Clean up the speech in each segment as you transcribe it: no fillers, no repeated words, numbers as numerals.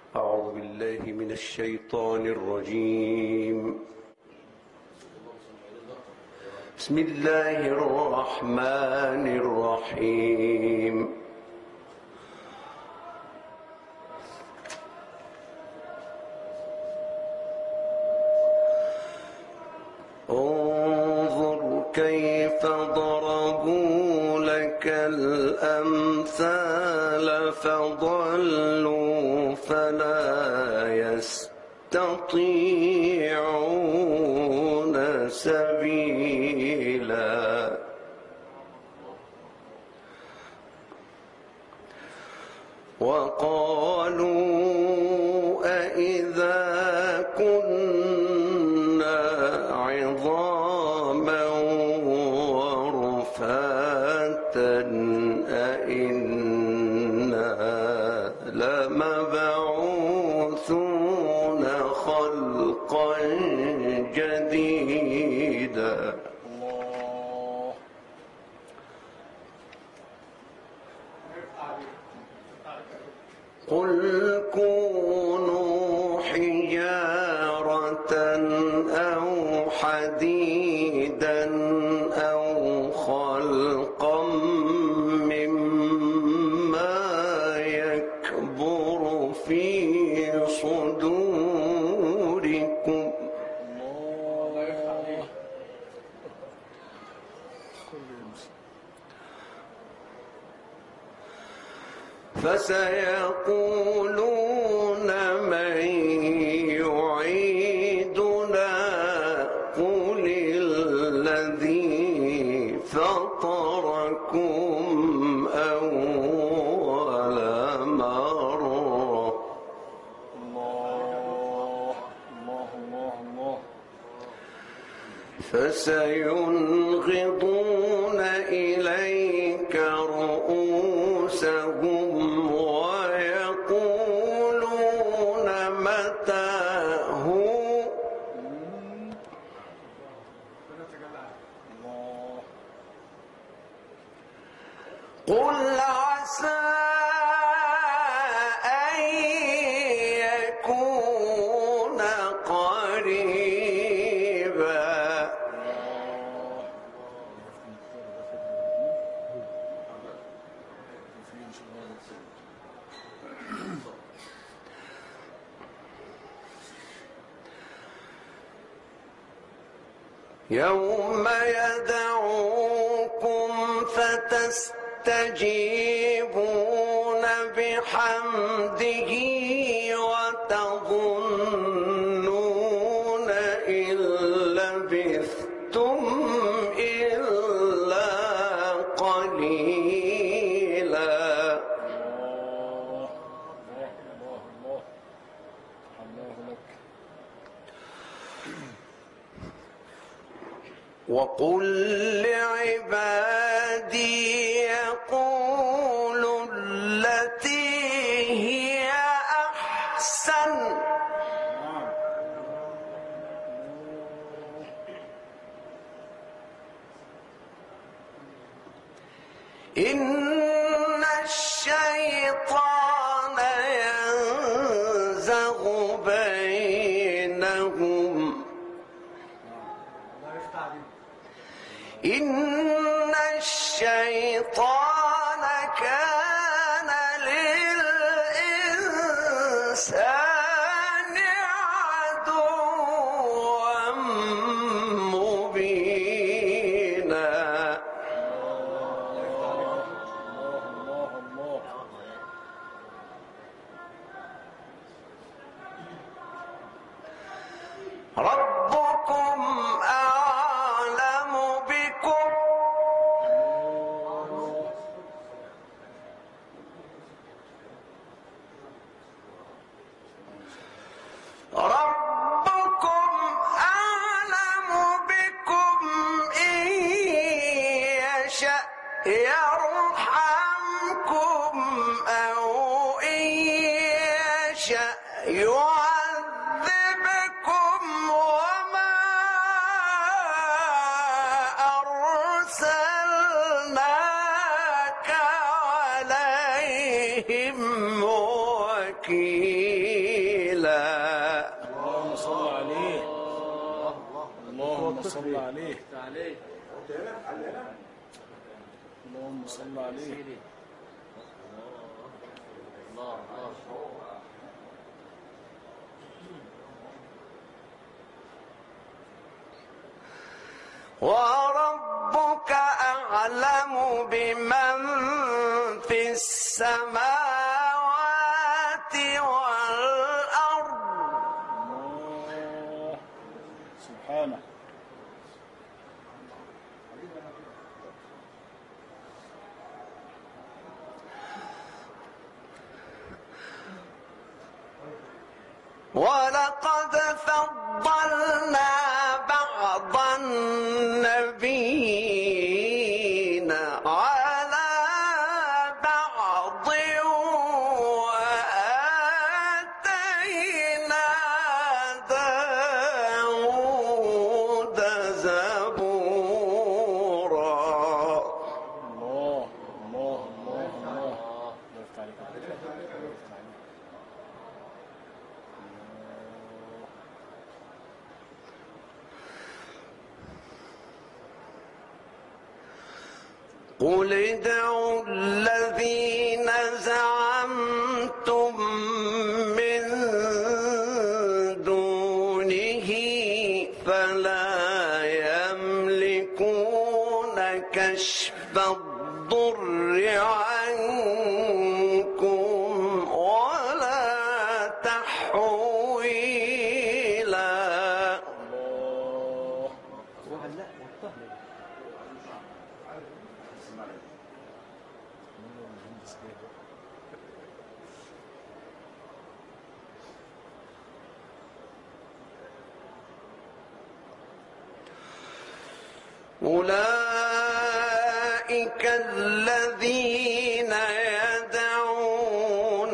أعوذ بالله من الشيطان الرجيم. بسم الله الرحمن الرحيم. انظر كيف ضربوا لك الأمثال فضلوا فلا يستطيعون سبيلا. وقالوا أإذا كنا عظاما ورفاتا أإنا لمبعوثون خلقا جديدا. قل كونوا حجارة أو حديدا أو خلقا مما يكبر في صدوركم فسيقولون من يعيدنا قل الذي فطركم أول مرة. فسينغضون إليك رؤوسهم ويقولون متى هو قل عسى أن يكون قريبا. يوم يدعوكم فتستجيبون بحمده وتظنون إن لبثتم إلا قليلا. وقل لعبادي يقولوا التي هي أحسن إن الشيطان ينزغ بينهم إن الشيطان كان للإنسان عدوا مبينا. ربكم أعلم بكم إن يشأ يرحمكم أو إن يشأ يعذبكم وما أرسلناك عليهم وكيلا. اللهم صل عليه. اللهم صل عليه. وربك أعلم بمن في السماوات والأرض. الله سبحانه. ولقد فضلنا بعض النبيين على بعض وآتينا داود زبورا. الله الله الله الله. قل ادعوا الذين زعمتم من دونه فلا يملكون كشف الضر عنكم ولا تحويلا. أولئك الذين يدعون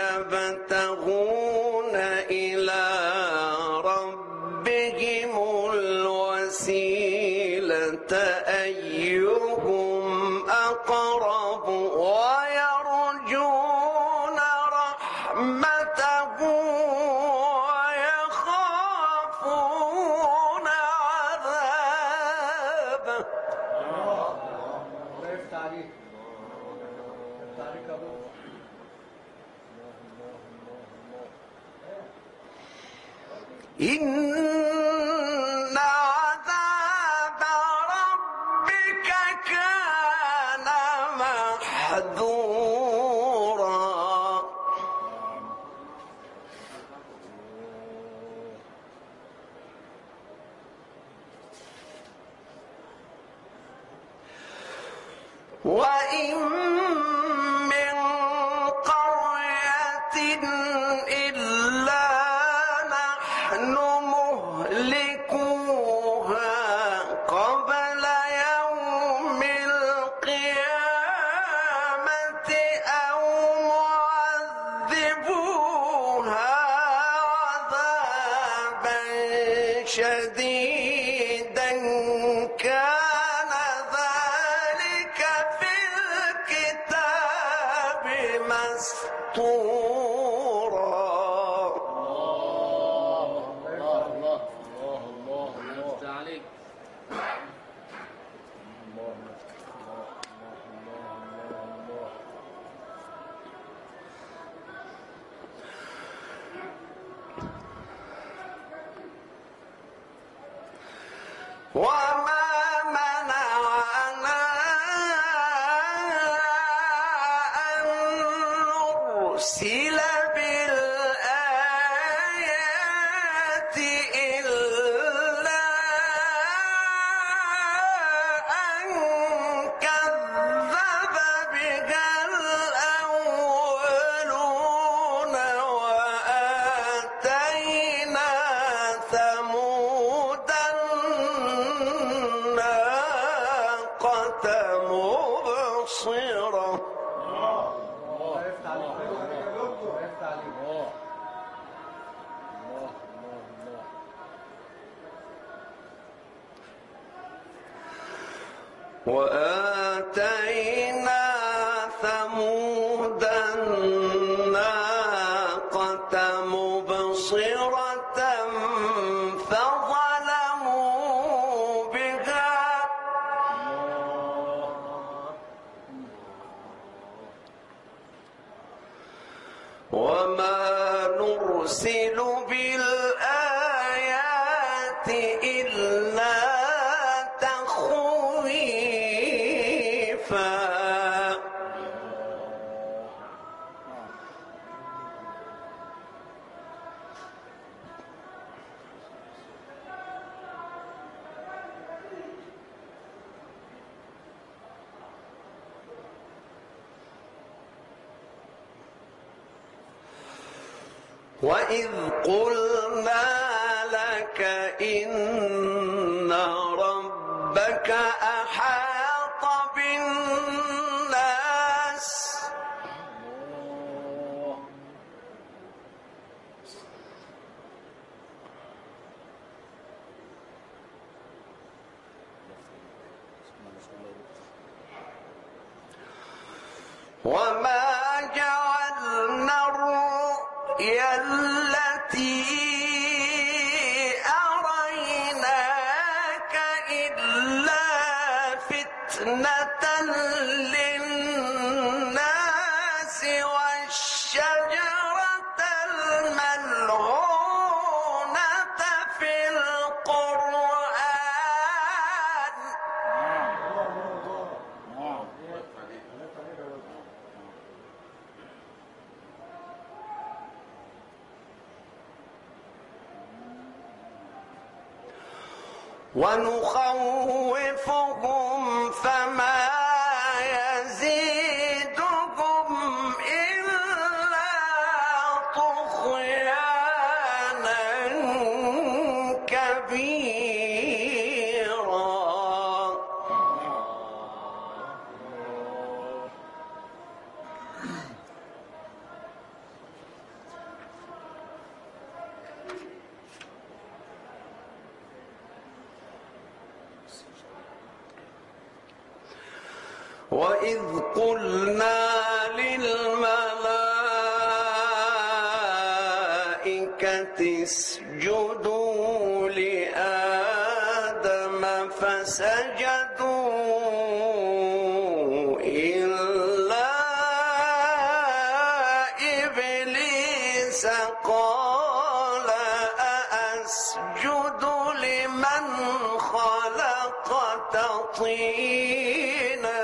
يبتغون إلى ربهم الوسيلة أيهم أقرب ويرجون رحمته ويخافون عذابه. إن عذاب ربك كان محذورا. وإن من قرية إلا نحن مهلكوها قبل يوم القيامة أو معذبوها عذابا شديدا كان ذلك في الكتاب مسطورا. وما منعنا أن نرسل بالآيات إلا أن كذب بها الأولون وآتينا ثمود الناقة مبصرة. وآتينا ثمود الناقة مبصرة فظلموا وما نرسل بالآيات إلا تخويفا وإذ قلنا لك إن ربك أحاط بالناس وما جعلنا الرؤيا التي أريناك إلا فتنة للناس والشجرة الملعونة في القرآن ونخوفهم فما يزيدهم إلا طغيانا كبيرا وإذ قلنا للملائكة اسجدوا لآدم فسجدوا إلا إبليس قال أأسجد لمن خلقت طينا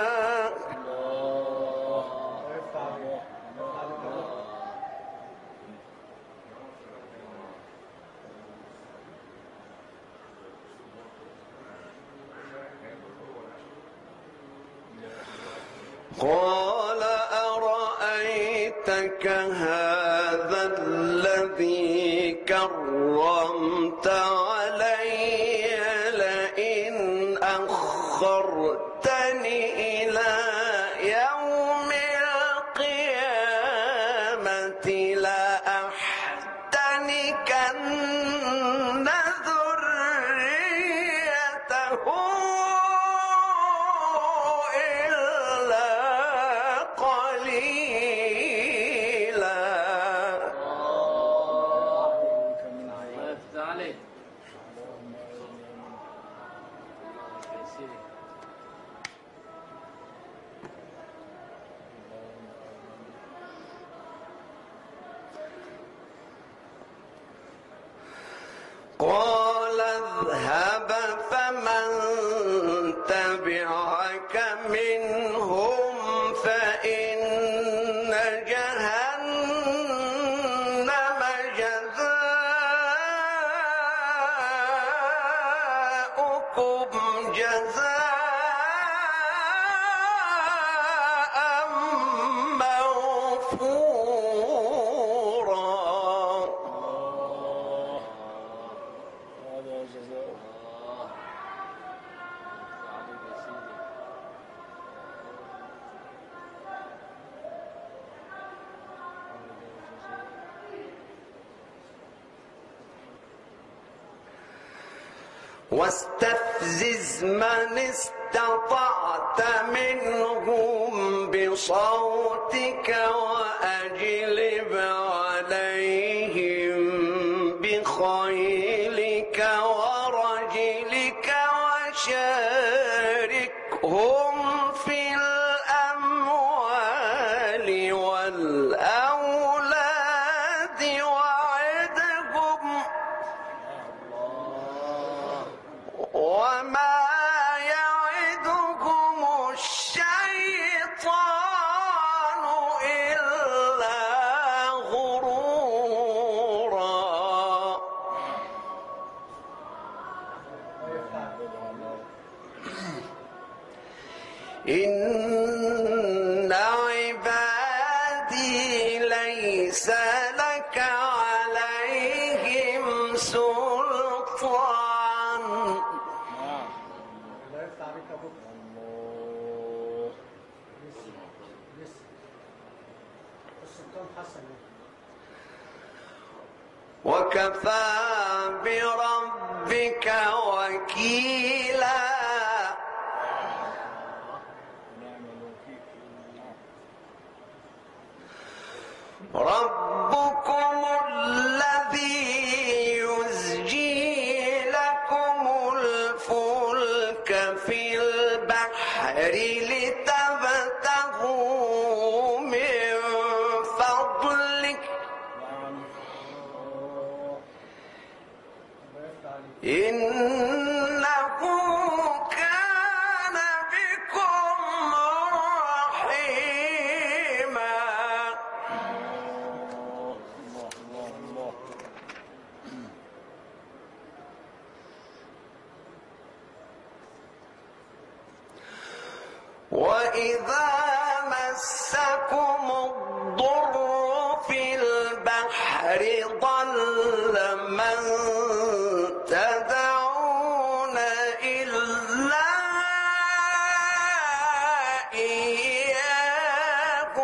قال أرأيتك هذا الذي كرمت علي لئن أخرتني إلى يوم القيامة لأحتنكن ذريته قال اذهب فمن تبعك منهم فإن جهنم جزاؤكم جزاء موفورا واستفزز من استطعت منهم بصوتك وأجلب عليهم بخيلك ورجلك وشاركهم في الأموال والأولاد لك عليهم سلطان. وكفى بربك وكيلا. ربكم الذي يزجي لكم الفلك في البحر لتبتغوا من فضله إنه كان بكم رحيما. وإذا مسكم الضر في البحر ضل من تدعون إلا إياه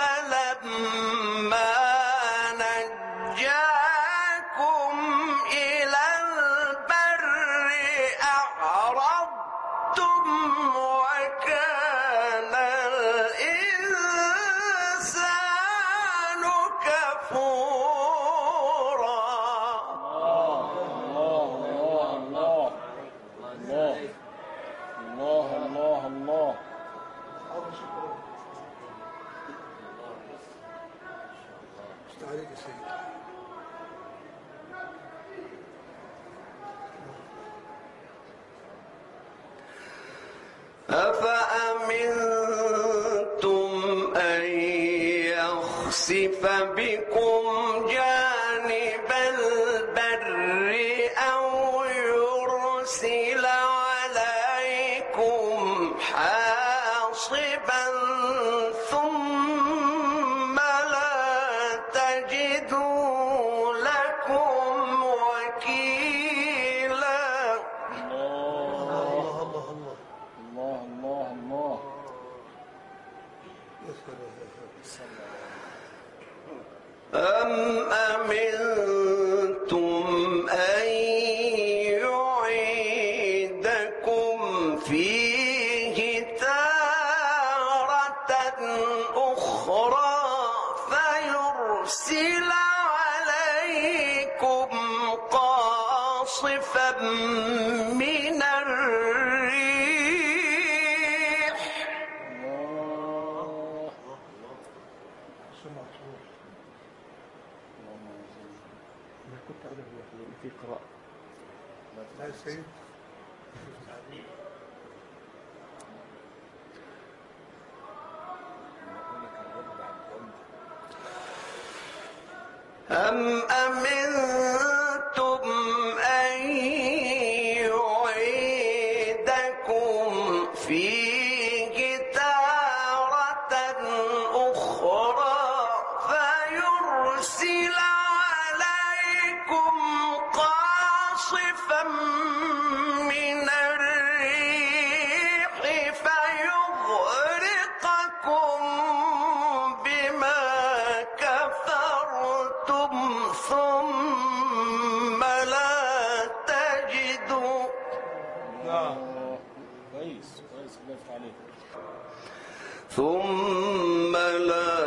فلما نجاكم إلى البر أعرضتم وكان الإنسان كفورا. الله. عليك يا سيدي. أفأمنتم أن يخسف بكم جانب البر أو يرسل عليكم حاصبا ثم لا تجدوا لكم وكيلا. الله. أم أمنتم أن يعيدكم فيه تارة أخرى فيرسل عليكم قاصفا من الريح في قراءة. لا سيد. أم أمنتم أن يعيدكم فيه تارة أخرى فيرسل عليكم قاصفا من الريح فيغرقكم بما كفرتم ثم لا تجدوا. كويس الله عليك. ثم لا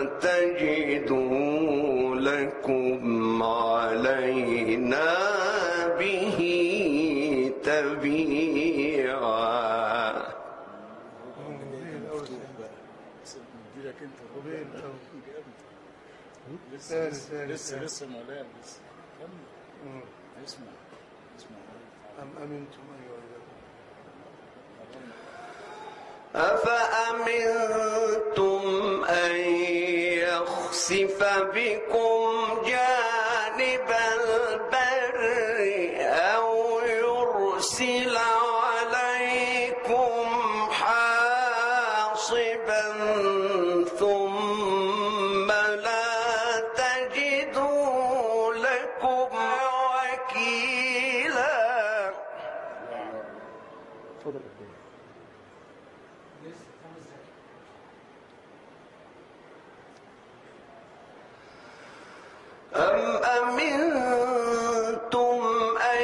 تجدوا لكم علينا به تبيعا. لسه مولانا لسه اسمع أم أمنتم أن يعيدكم. أفأمنتم أن يخسف بكم جانب البر أو يرسل عليكم حاصبا ثم لا تجدوا اتفضل قدام. أم أمنتم أن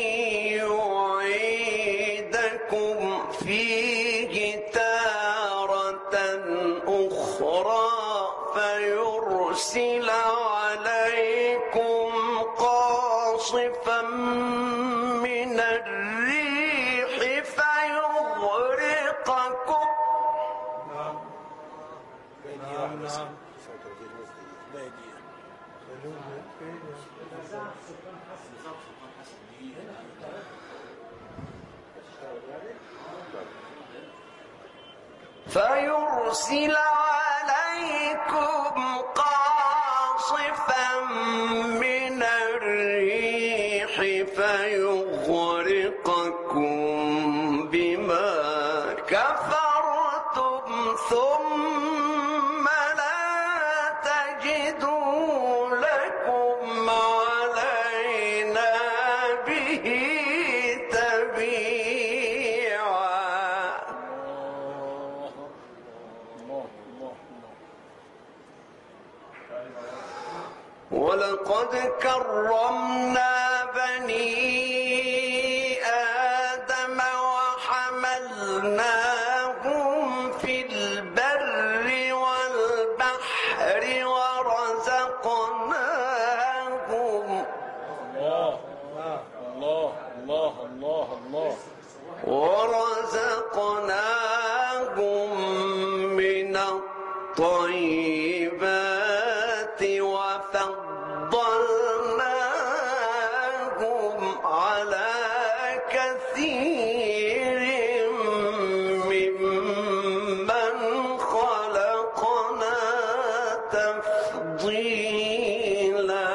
يعيدكم فيه تارة أخرى فيرسل عليكم قاصفا من الريح فيغرقكم. نعم. فيرسل عليكم قاصفا من الريح فيغرقكم بما كفرتم ثم لا تجدوا لكم علينا به تبيعا. ولقد كرمنا بني آدم وحملناهم في البر والبحر ورزقناهم من الطيبات وفضلناهم على كثير ممن خلقنا تفضيلا.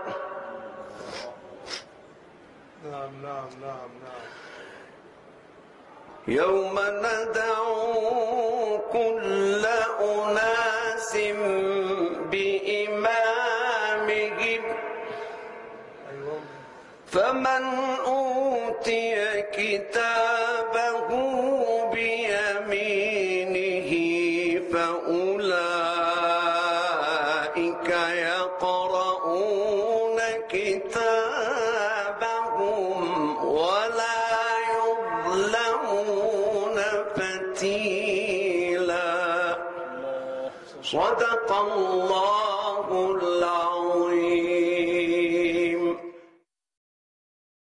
نعم. يوم ندعو كل أناس بإمامهم فمن أوتي كتابه بيمينه فأولئك يقرؤون كتابهم ولا يظلمون فتيلا. صدق الله